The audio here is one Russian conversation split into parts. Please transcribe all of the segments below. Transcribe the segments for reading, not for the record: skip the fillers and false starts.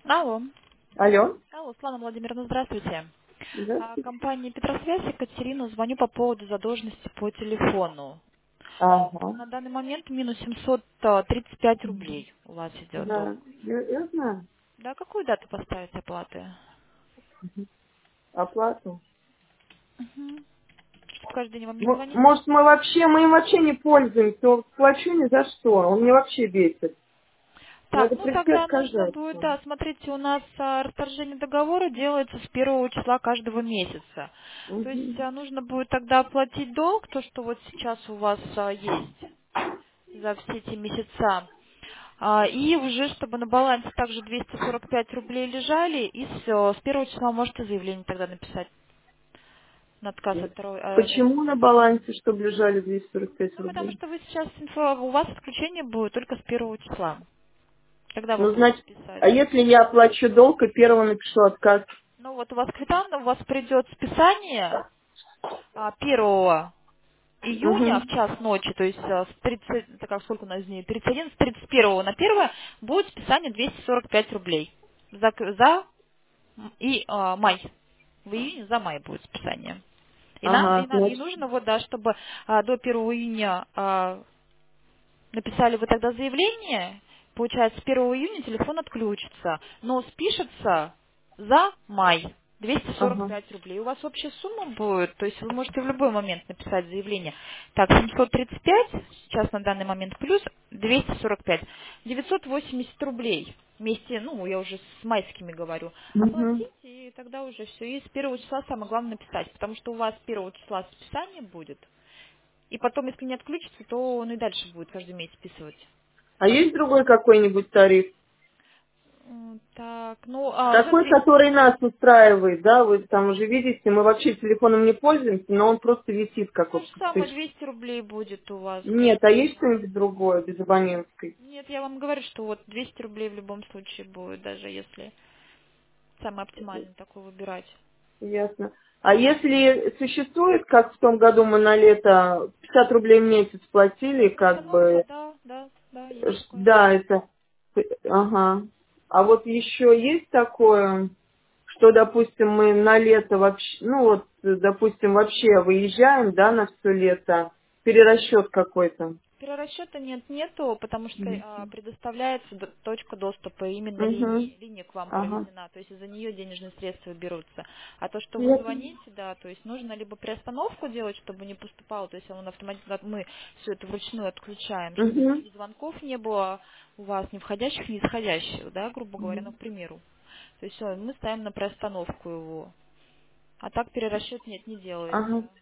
Алло. Алло. Алло, Светлана Владимировна, здравствуйте. Здравствуйте. Компания Петросвязь, Екатерина, звоню по поводу задолженности по телефону. Ага. На данный момент минус 735 рублей у вас идет долг. Да, я знаю. Да, какую дату поставить оплаты? Оплату. Угу. Чтобы каждый день вам не звонить? Может, мы им вообще не пользуемся, он плачу ни за что, он мне вообще бесит. Так, Надо ну прийти тогда нужно будет, отказаться. да, смотрите, у нас расторжение договора делается с первого числа каждого месяца. То есть Мгм. нужно будет тогда оплатить долг, то, что вот сейчас у вас есть за все эти месяца. И уже, чтобы на балансе также 245 рублей лежали, и с первого числа можете заявление тогда написать на отказ от второй. Почему на балансе, чтобы лежали 245 Ну, потому рублей? что вы сейчас у вас отключение будет только с первого числа. Когда вы Ну, будете значит, писать? а если я оплачу долг и первого напишу отказ? Ну вот у вас квитанция, у вас придет списание 1 июня в Угу. час ночи, то есть с 30, это как сколько у нас дней, 31, с 31 на 1 будет списание 245 рублей за май. В июне за май будет списание. Ага, И значит. нужно вот, да, чтобы до 1 июня написали вы тогда заявление, получается, с 1 июня телефон отключится, но спишется за май. Ага. 245 рублей. У вас общая сумма будет, то есть вы можете в любой момент написать заявление. Так, 735, сейчас на данный момент плюс 245. 980 рублей вместе, ну, я уже с майскими говорю. Угу. Оплатить, и тогда уже все. И с первого числа самое главное написать, потому что у вас с первого числа списание будет. И потом, если не отключится, то он и дальше будет каждый месяц списывать. А есть другой какой-нибудь тариф? Так, ну, Такой, смотрите, который нас устраивает, да, вы там уже видите, мы вообще телефоном не пользуемся, но он просто висит как то вот же самое тысяч. 200 рублей будет у вас Нет, а каждый есть месяц. что-нибудь другое без абонентской? Нет, я вам говорю, что вот 200 рублей в любом случае будет, даже если самый оптимальный такой выбирать. Ясно. А если существует, как в том году мы на лето 50 рублей в месяц платили, как Приостановка, бы, да, да, да, есть такое. да, это, ага. А вот еще есть такое, что, допустим, мы на лето вообще, ну вот, допустим, вообще выезжаем, да, на все лето, перерасчет какой-то. Перерасчета нету, потому что предоставляется точка доступа, именно Угу. линия к вам Ага. проведена, то есть из-за нее денежные средства берутся. А то, что вы Я поняла. звоните, да, то есть нужно либо приостановку делать, чтобы не поступало, то есть он автоматически, мы все это вручную отключаем, чтобы Угу. никаких звонков не было у вас, ни входящих, ни исходящих, да, грубо говоря, ну, к примеру. То есть всё, мы ставим на приостановку его. А так перерасчет нет, не Ага. делается.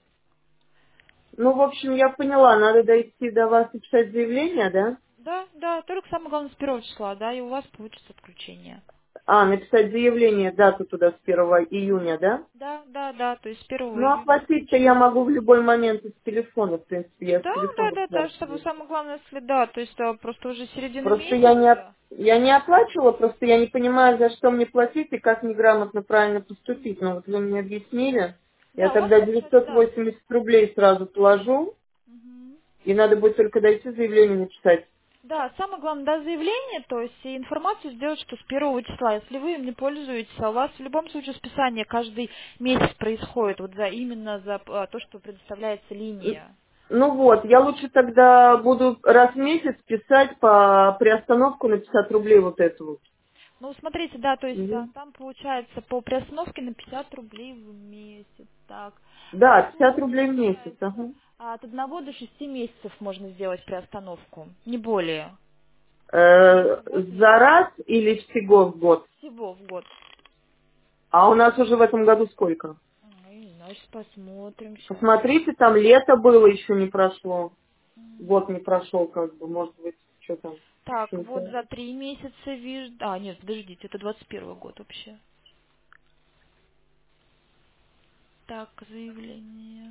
Ну, в общем, я поняла, надо дойти до вас и писать заявление, да? Да, да, только самое главное с первого числа, да, и у вас получится отключение. А, написать заявление, дату туда с 1 июня, да? Да, да, да, то есть с 1 Ну, июня оплатить-то я отключение. могу в любой момент из телефона, в принципе, я с Да, да, телефона да, да, чтобы оплачиваю. самое главное, если да, то есть просто уже середина Просто месяца. я не оплачивала, просто я не понимаю, за что мне платить и как мне грамотно правильно поступить. Но вот вы мне объяснили, я Да, у вас тогда получается, да. 980 рублей сразу положу, Мгм. и надо будет только дойти заявление написать. Да, самое главное, да, заявление, то есть и информацию сделать, что с 1 числа, если вы им не пользуетесь, а у вас в любом случае списание каждый месяц происходит, вот за именно за то, что предоставляется линия. Ну вот, я лучше тогда буду раз в месяц писать по приостановку на 50 рублей вот эту вот. Ну, смотрите, да, то есть Мгм. там получается по приостановке на 50 рублей в месяц. Так, Да, это 50 рублей в месяц. получается Ага. от 1 до 6 месяцев можно сделать приостановку, не более. За год или За раз или всего в год? всего в год. А у нас уже в этом году сколько? Не знаю, сейчас посмотрим сейчас. Посмотрите, там лето было, еще не прошло. Год не прошел, как бы, может быть, что там. Так, вот сентябрь. за 3 месяца вижу... А, нет, подождите, это 21 год вообще. Так, заявление.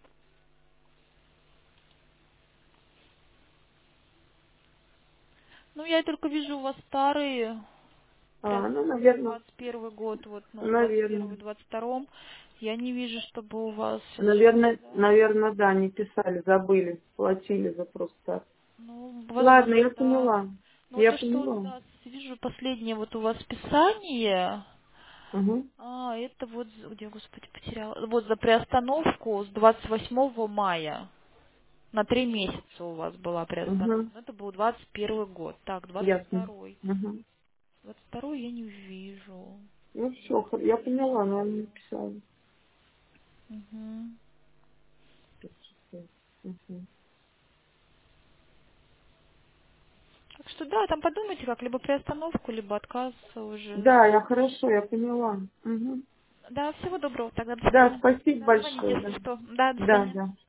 Ну, я только вижу у вас старые. Ну, Приостановки за наверное, 21 год, вот, ну, в 21 наверное. и 22. Я не вижу, чтобы у вас сейчас, Наверное, да. наверное, да, не писали, забыли, платили за просто так. Ну, Ладно, возможно, я да. поняла. Ну, вот Я то, что, поняла. да, с вижу последнее вот у вас списание. Угу. Это вот, где, господи, потеряла. Вот за приостановку с 28 мая. На 3 месяца у вас была приостановка. Угу. Ну, это был 21 год. Так, Ясно. 22-й. Угу. 22-й я не вижу. Ну все, я поняла, но она написала. Мгм. Угу. Так что да, там подумайте, как либо приостановку, либо отказ уже. Да, я хорошо, я поняла. Угу. Да, всего доброго, тогда до Да, свидания. спасибо Да, звоните, большое. если Да, что. Да, до да. свидания. Да.